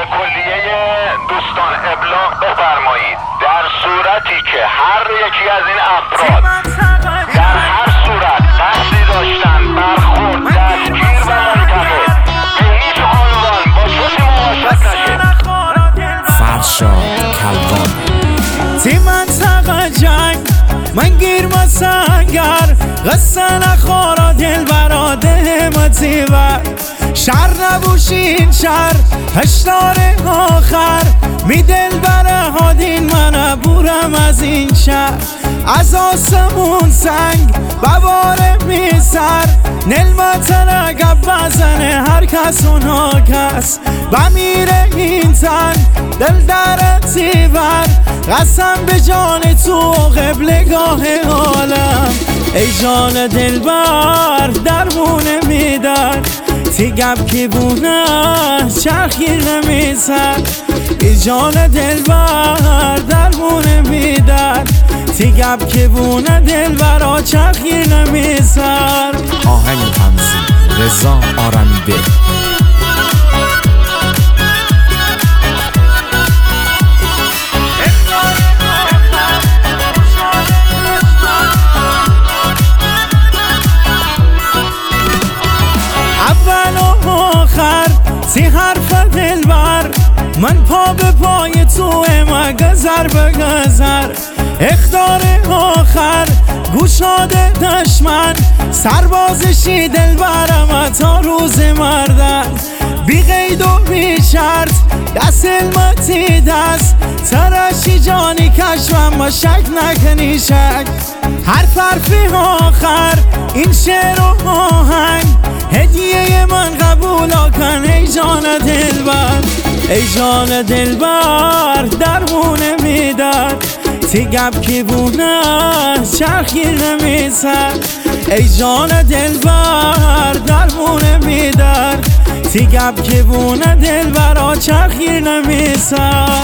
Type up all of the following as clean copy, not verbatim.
کلیه دوستان ابلاغ بفرمایید در صورتی که هر یکی از این افراد در هر صورت قصدی داشتن برخورد دستگیر و منتقل به هیچ عنوان با کسی مواجه نشه. فرشاد کلوان تی منطقه جنگ من گیر مسنگر قصه نخورا دل براده همتی بر شر نبوشین شر هشدار آخر می دل بره هادین من عبورم از این شهر از آسمون سنگ بواره می سر نلمت رگب بزنه هر کس و ناکس بمیره این تن دل در تیبر قسم به جان تو قبلگاه عالم ای جان دلبر درمونه میدن تیگب که بونه چرخیر نمیزن ای جان دلبر درمونه میدن تیگب که بونه دلبر چرخیر نمیزن. آهنگ تنظیم رضا آرمیده. تی حرف دلبر من پا به پای تو مگذر به گذر اختار آخر گوشاد دشمن سربازشی دلبرم تا روز مردن بی قید و بی شرط دست علمتی دست ترشی جانی کشم ما شک نکنی شک حرفی آخر این شعر و آهنگ هدیه من قبول کن ای جان دلبر ای جان دلبر درمونه میدن تیگب که بونه چرخیر نمیزن ای جان دلبر درمونه میدن تیگب که بونه دلبر چرخیر نمیزن.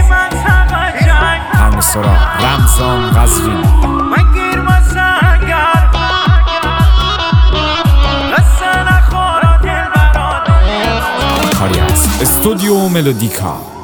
همسرا رمضان قزوین من گیر مسنگر قصه نخورا دلبر کاری است استودیو ملودیکا.